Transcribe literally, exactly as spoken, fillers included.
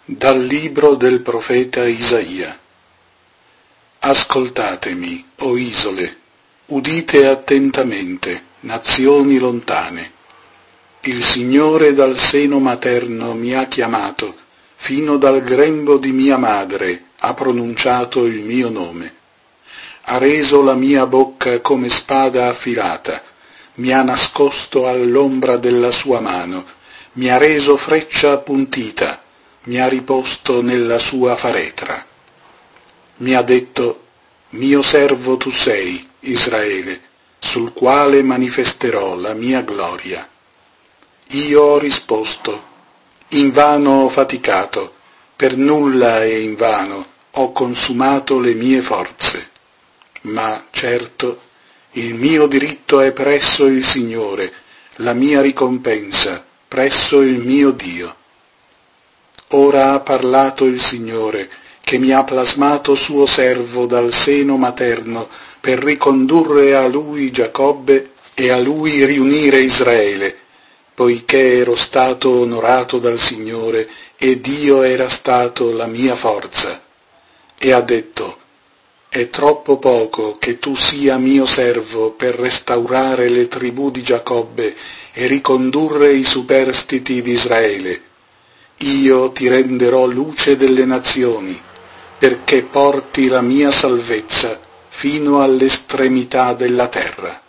Dal libro del profeta Isaia. Ascoltatemi, o isole, udite attentamente, nazioni lontane. Il Signore dal seno materno mi ha chiamato, fino dal grembo di mia madre ha pronunciato il mio nome. Ha reso la mia bocca come spada affilata, mi ha nascosto all'ombra della sua mano, mi ha reso freccia appuntita, mi ha riposto nella sua faretra. Mi ha detto: mio servo tu sei, Israele, sul quale manifesterò la mia gloria. Io ho risposto: invano ho faticato, per nulla e invano ho consumato le mie forze. Ma certo, il mio diritto è presso il Signore, la mia ricompensa presso il mio Dio. Ora ha parlato il Signore, che mi ha plasmato suo servo dal seno materno, per ricondurre a lui Giacobbe e a lui riunire Israele, poiché ero stato onorato dal Signore e Dio era stato la mia forza. E ha detto: è troppo poco che tu sia mio servo per restaurare le tribù di Giacobbe e ricondurre i superstiti di Israele. Io ti renderò luce delle nazioni, perché porti la mia salvezza fino all'estremità della terra.